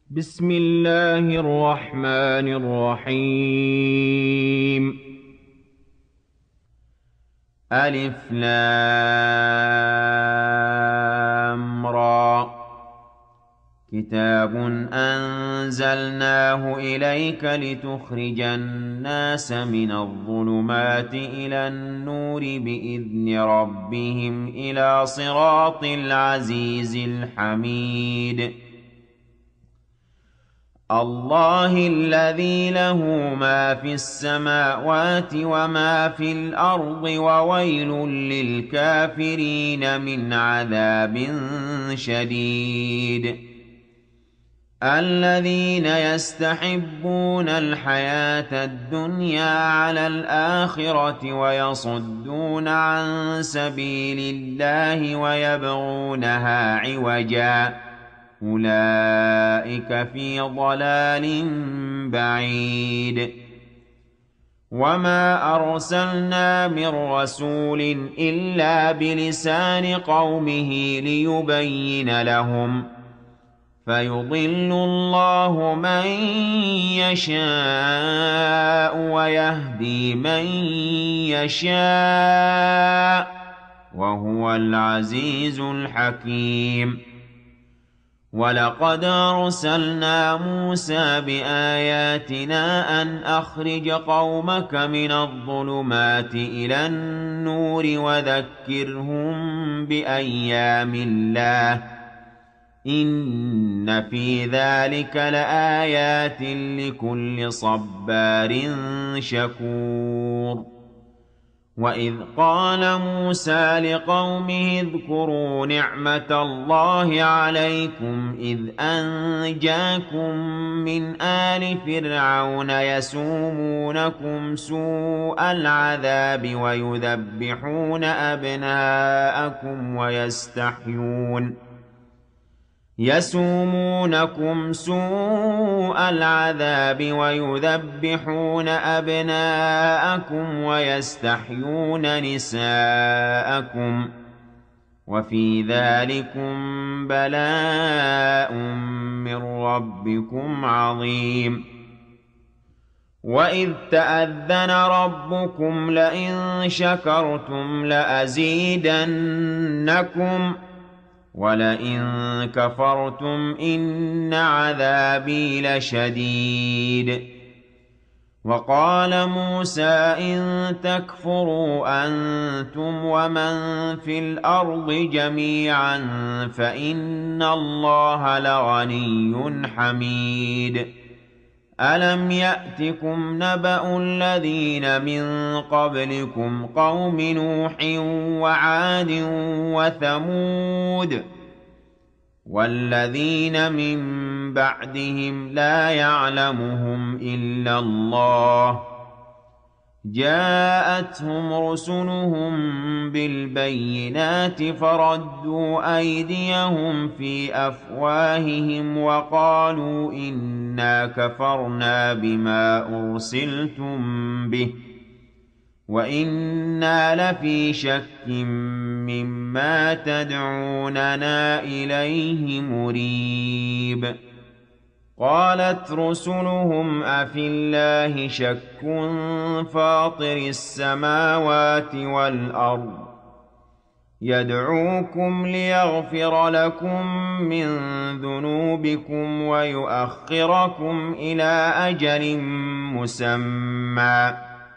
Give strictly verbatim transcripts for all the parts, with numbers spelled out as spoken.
بسم الله الرحمن الرحيم. ألف لام را. كتاب أنزلناه إليك لتخرج الناس من الظلمات إلى النور بإذن ربهم إلى صراط العزيز الحميد. الله الذي له ما في السماوات وما في الأرض وويل للكافرين من عذاب شديد. الذين يستحبون الحياة الدنيا على الآخرة ويصدون عن سبيل الله ويبغونها عوجا أولئك في ضلال بعيد. وما أرسلنا من رسول إلا بلسان قومه ليبين لهم فيضل الله من يشاء ويهدي من يشاء وهو العزيز الحكيم. ولقد أرسلنا موسى بآياتنا أن أخرج قومك من الظلمات إلى النور وذكرهم بأيام الله إن في ذلك لآيات لكل صبار شكور. وإذ قال موسى لقومه اذكروا نعمة الله عليكم إذ أنجاكم من آل فرعون يسومونكم سوء العذاب ويذبحون أبناءكم ويستحيون يسومونكم سوء العذاب ويذبحون أبناءكم ويستحيون نساءكم وفي ذلكم بلاء من ربكم عظيم. وإذ تأذن ربكم لئن شكرتم لأزيدنكم ولئن كفرتم إن عذابي لشديد. وقال موسى إن تكفروا أنتم ومن في الأرض جميعا فإن الله لغني حميد. ألم يأتكم نبأ الذين من قبلكم قوم نوح وعاد وثمود والذين من بعدهم لا يعلمهم إلا الله جاءتهم رسلهم بالبينات فردوا أيديهم في أفواههم وقالوا إنا كفرنا بما أرسلتم به وإنا لفي شك مما تدعوننا إليه مريب. قالت رسلهم أفي الله شك فاطر السماوات والأرض يدعوكم ليغفر لكم من ذنوبكم ويؤخركم إلى أجل مسمى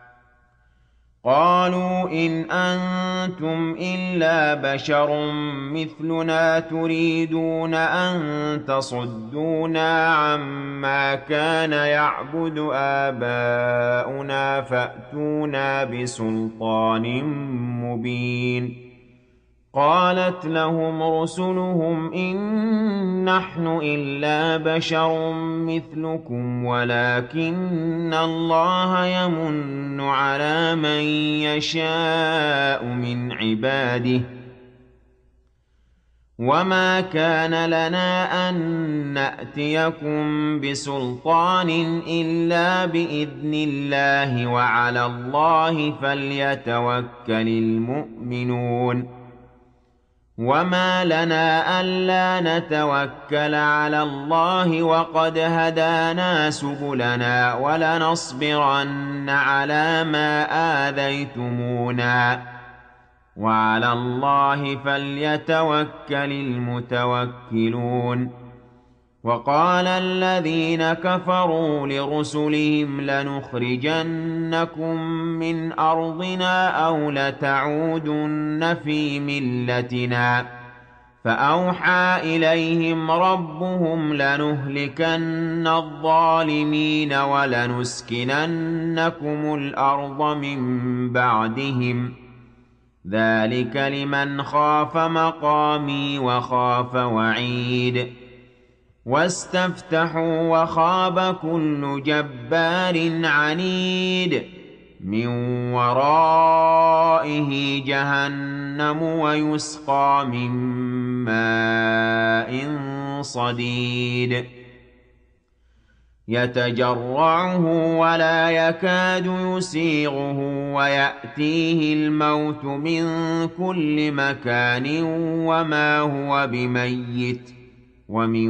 قالوا إن أنتم إلا بشر مثلنا تريدون أن تصدونا عما كان يعبد آباؤنا فأتونا بسلطان مبين. قالت لهم رسلهم إن نحن إلا بشر مثلكم ولكن الله يمن على من يشاء من عباده وما كان لنا أن نأتيكم بسلطان إلا بإذن الله وعلى الله فليتوكل المؤمنون. وما لنا ألا نتوكل على الله وقد هدانا سبلنا ولنصبرن على ما آذيتمونا وعلى الله فليتوكل المتوكلون. وقال الذين كفروا لرسلهم لنخرجنكم من أرضنا أو لتعودن في ملتنا فأوحى إليهم ربهم لنهلكن الظالمين ولنسكننكم الأرض من بعدهم ذلك لمن خاف مقامي وخاف وعيد. واستفتحوا وخاب كل جبار عنيد من ورائه جهنم ويسقى من ماء صديد يتجرعه ولا يكاد يسيغه ويأتيه الموت من كل مكان وما هو بميت ومن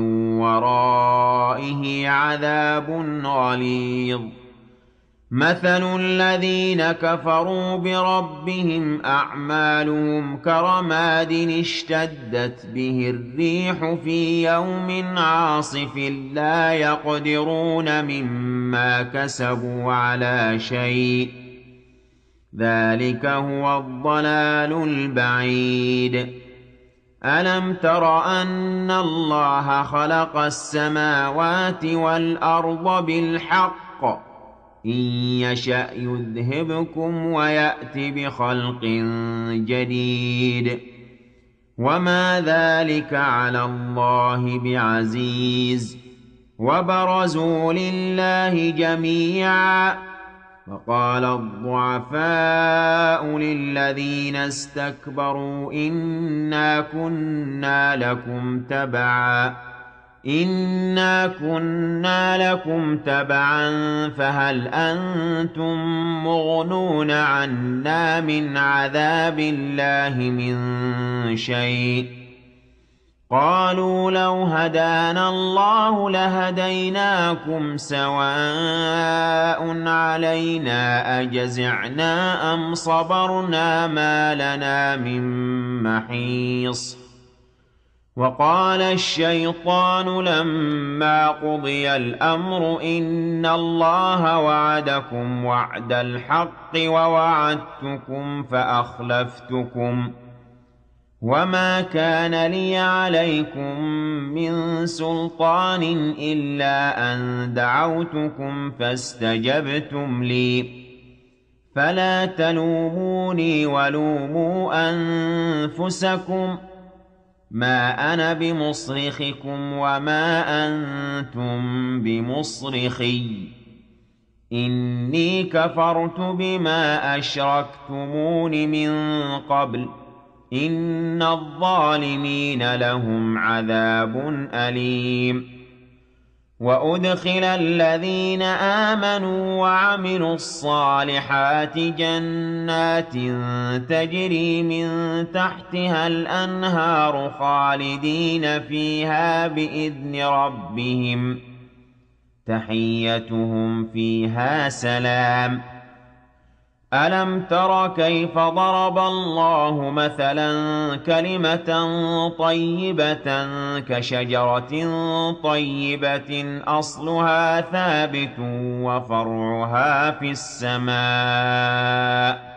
ورائه عذاب غليظ. مثل الذين كفروا بربهم أعمالهم كرماد اشتدت به الريح في يوم عاصف لا يقدرون مما كسبوا على شيء ذلك هو الضلال البعيد. ألم تر أن الله خلق السماوات والأرض بالحق إن يشأ يذهبكم ويأت بخلق جديد وما ذلك على الله بعزيز. وبرزوا لله جميعا وقال الضعفاء للذين استكبروا إنا كنا لكم تبعا إنا كنا لكم تبعا فهل أنتم مغنون عنا من عذاب الله من شيء قالوا لو هدانا الله لهديناكم سواء علينا أجزعنا أم صبرنا ما لنا من محيص. وقال الشيطان لما قضي الأمر إن الله وعدكم وعد الحق ووعدتكم فأخلفتكم وما كان لي عليكم من سلطان إلا أن دعوتكم فاستجبتم لي فلا تلوموني ولوموا أنفسكم ما أنا بمصرخكم وما أنتم بمصرخي إني كفرت بما أشركتمون من قبل إن الظالمين لهم عذاب أليم. وأدخل الذين آمنوا وعملوا الصالحات جنات تجري من تحتها الأنهار خالدين فيها بإذن ربهم تحيتهم فيها سلام. ألم تر كيف ضرب الله مثلا كلمة طيبة كشجرة طيبة أصلها ثابت وفرعها في السماء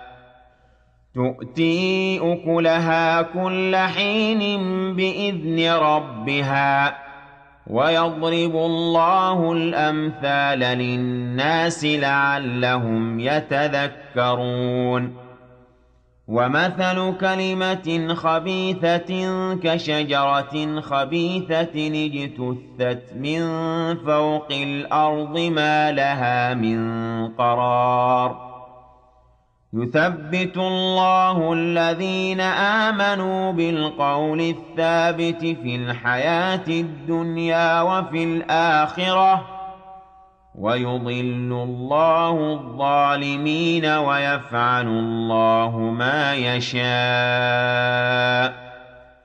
تؤتي أكلها كل حين بإذن ربها ويضرب الله الأمثال للناس لعلهم يتذكرون. ومثل كلمة خبيثة كشجرة خبيثة اجتثت من فوق الأرض ما لها من قرار يثبت الله الذين آمنوا بالقول الثابت في الحياة الدنيا وفي الآخرة ويضل الله الظالمين ويفعل الله ما يشاء.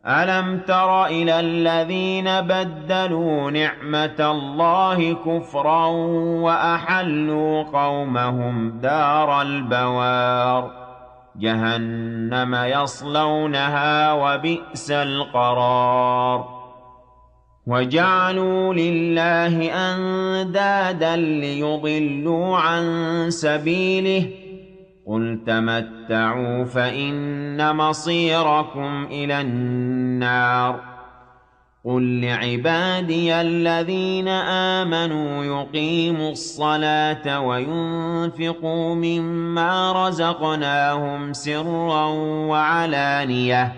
أَلَمْ تَرَ إِلَى الَّذِينَ بَدَّلُوا نِعْمَةَ اللَّهِ كُفْرًا وَأَحَلُّوا قَوْمَهُمْ دَارَ الْبَوَارِ جَهَنَّمَ يَصْلَوْنَهَا وَبِئْسَ الْقَرَارُ وَجَعَلُوا لِلَّهِ أَندَادًا لِّيُضِلُّوا عَن سَبِيلِهِ قُلْ تَمَتَّعُوا فَإِنَّ مَصِيرَكُمْ إِلَى النَّارِ قُل لِّعِبَادِيَ الَّذِينَ آمَنُوا يُقِيمُوا الصَّلَاةَ وَيُنفِقُوا مِمَّا رَزَقْنَاهُمْ سِرًّا وَعَلَانِيَةً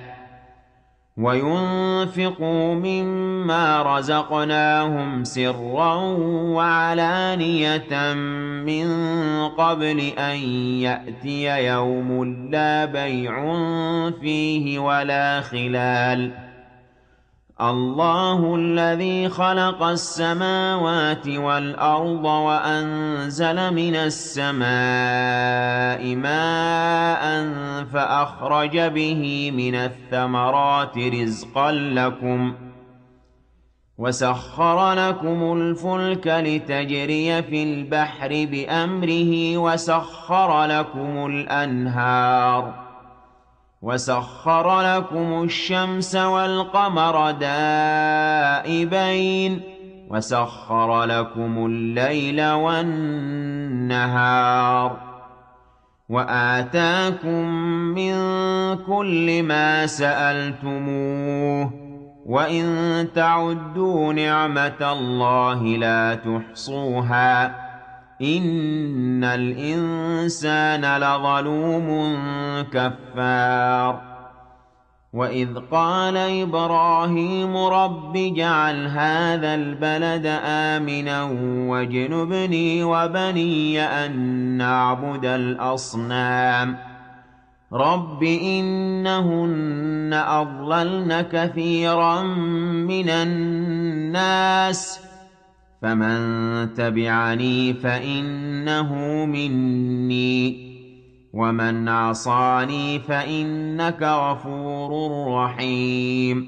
وَيُنفِقُوا مِمَّا رَزَقْنَاهُمْ سِرًّا وَعَلَانِيَةً مِّن قَبْلِ أَن يَأْتِيَ يَوْمٌ لَّا بَيْعٌ فِيهِ وَلَا خِلَالٌ اللَّهُ الَّذِي خَلَقَ السَّمَاوَاتِ وَالْأَرْضَ وَأَنزَلَ مِنَ السَّمَاءِ مَاءً فَأَخْرَجَ بِهِ مِنَ الثَّمَرَاتِ رِزْقًا لَّكُمْ وَسَخَّرَ لَكُمُ الْفُلْكَ لِتَجْرِيَ فِي الْبَحْرِ بِأَمْرِهِ وَسَخَّرَ لَكُمُ الْأَنْهَارَ وَسَخَّرَ لَكُمُ الشَّمْسَ وَالْقَمَرَ دَائِبَيْنِ وَسَخَّرَ لَكُمُ اللَّيْلَ وَالنَّهَارَ وَآتَاكُم مِّن كُلِّ مَا سَأَلْتُمُوهُ وَإِن تَعُدُّوا نِعْمَةَ اللَّهِ لَا تُحْصُوهَا إِنَّ الْإِنسَانَ لَظَلُومٌ كَفَّارٌ وَإِذْ قَالَ إِبْرَاهِيمُ رَبِّ اجْعَلْ هَٰذَا الْبَلَدَ آمِنًا وَاجْنُبْنِي وَبَنِيَّ أَن نَّعْبُدَ الْأَصْنَامَ رَبِّ إِنَّهُنَّ أَضْلَلْنَ كَثِيرًا مِّنَ النَّاسِ فَمَن تَبِعَنِي فَإِنَّهُ مِنِّي وَمَنْ عَصَانِي فَإِنَّكَ غَفُورٌ رَّحِيمٌ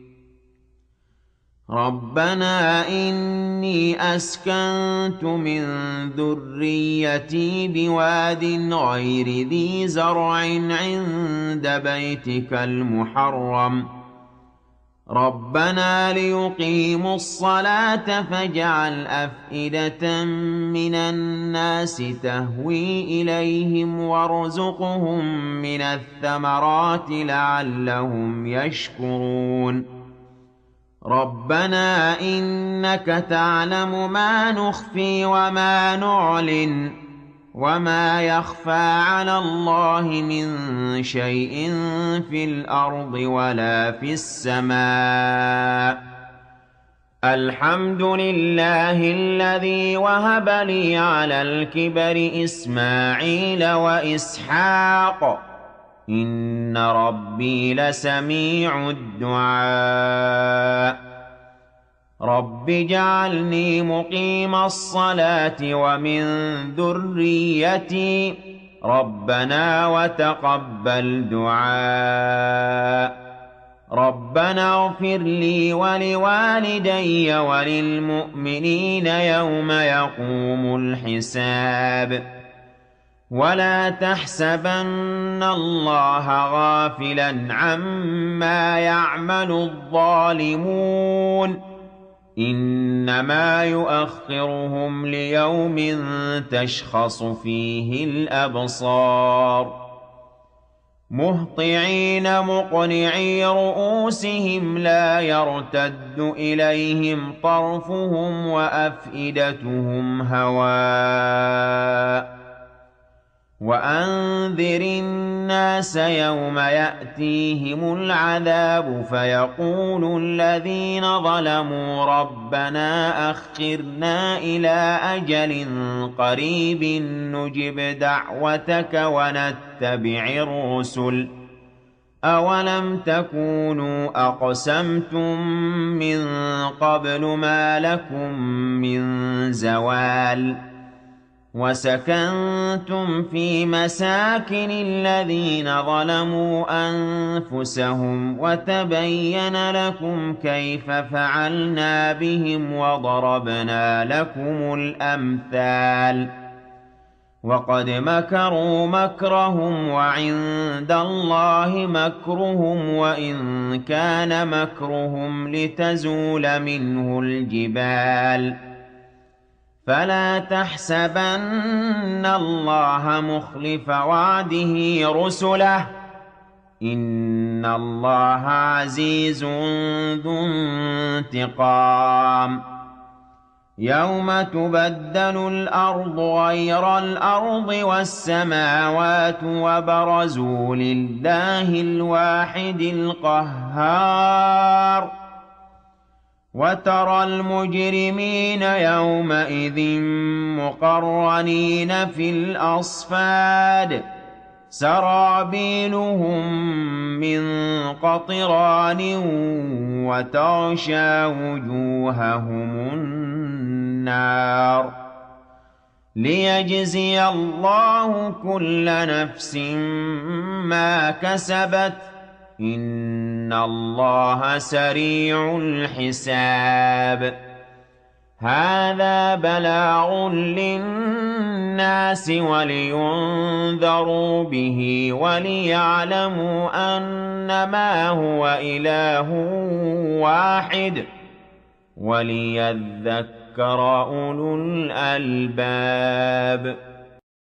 رَبَّنَا إِنِّي أَسْكَنتُ مِن ذُرِّيَّتِي بِوَادٍ غَيْرِ ذِي زَرْعٍ عِندَ بَيْتِكَ الْمُحَرَّمِ رَبَّنَا لِيُقِيمُوا الصَّلَاةَ فَاجْعَلْ أَفْئِدَةً مِّنَ النَّاسِ تَهْوِي إِلَيْهِمْ وَارْزُقْهُم مِّنَ الثَّمَرَاتِ لَعَلَّهُمْ يَشْكُرُونَ رَبَّنَا إِنَّكَ تَعْلَمُ مَا نُخْفِي وَمَا نُعْلِنُ وَمَا يَخْفَىٰ عَلَى اللَّهِ مِن شَيْءٍ فِي الْأَرْضِ وَلَا فِي السَّمَاءِ الْحَمْدُ لِلَّهِ الَّذِي وَهَبَ لِي عَلَى الْكِبَرِ إِسْمَاعِيلَ وَإِسْحَاقَ إِنَّ رَبِّي لَسَمِيعُ الدُّعَاءِ رَبِّ اجْعَلْنِي مُقِيمَ الصَّلَاةِ وَمِن ذُرِّيَّتِي رَبَّنَا وَتَقَبَّلْ دُعَاءِ رَبَّنَا اغْفِرْ لِي وَلِوَالِدَيَّ وَلِلْمُؤْمِنِينَ يَوْمَ يَقُومُ الْحِسَابُ وَلَا تَحْسَبَنَّ اللَّهَ غَافِلًا عَمَّا يَعْمَلُ الظَّالِمُونَ إِنَّمَا يُؤَخِّرُهُمْ لِيَوْمٍ تَشْخَصُ فِيهِ الْأَبْصَارُ مُهْطِعِينَ مُقْنِعِي رُءُوسِهِمْ لَا يَرْتَدُّ إِلَيْهِمْ طَرْفُهُمْ وَأَفْئِدَتُهُمْ هَوَاءٌ وَأَنذِرِ النَّاسَ يَوْمَ يَأْتِيهِمُ الْعَذَابُ فَيَقُولُ الَّذِينَ ظَلَمُوا رَبَّنَا أَخِّرْنَا إِلَىٰ أَجَلٍ قَرِيبٍ نُّجِبْ دَعْوَتَكَ وَنَتَّبِعِ الرُّسُلَ أَوَلَمْ تَكُونُوا أَقْسَمْتُم مِّن قَبْلُ مَا لَكُم مِّن زَوَالٍ وَسَكَنتُمْ فِي مَسَاكِنِ الَّذِينَ ظَلَمُوا أَنفُسَهُمْ وَتَبَيَّنَ لَكُمْ كَيْفَ فَعَلْنَا بِهِمْ وَضَرَبْنَا لَكُمُ الْأَمْثَالَ ۚ وَقَدْ مَكَرُوا مَكْرَهُمْ وَعِندَ اللَّهِ مَكْرُهُمْ وَإِن كَانَ مَكْرُهُمْ لِتَزُولَ مِنْهُ الْجِبَالُ فَلَا تَحْسَبَنَّ اللَّهَ مُخْلِفَ وَعْدِهِ رُسُلَهُ ۗ إِنَّ اللَّهَ عَزِيزٌ ذُو انتِقَامٍ يَوْمَ تُبَدَّلُ الْأَرْضُ غَيْرَ الْأَرْضِ وَالسَّمَاوَاتُ وَبَرَزُوا لِلَّهِ الْوَاحِدِ الْقَهَّارِ وَتَرَى الْمُجْرِمِينَ يَوْمَئِذٍ مُّقَرَّنِينَ فِي الْأَصْفَادِ سَرَابِيلُهُم مِّن قَطِرَانٍ وَتَغْشَىٰ وُجُوهَهُمُ النَّارُ لِيَجْزِيَ اللَّهُ كُلَّ نَفْسٍ مَّا كَسَبَتْ ۚ إِنَّ اللَّهَ سَرِيعُ الْحِسَابِ هَٰذَا بَلَاغٌ لِّلنَّاسِ وَلِيُنذَرُوا بِهِ وَلِيَعْلَمُوا أَنَّمَا هُوَ إِلَٰهٌ وَاحِدٌ وَلِيَذَّكَّرَ أُولُو الْأَلْبَابِ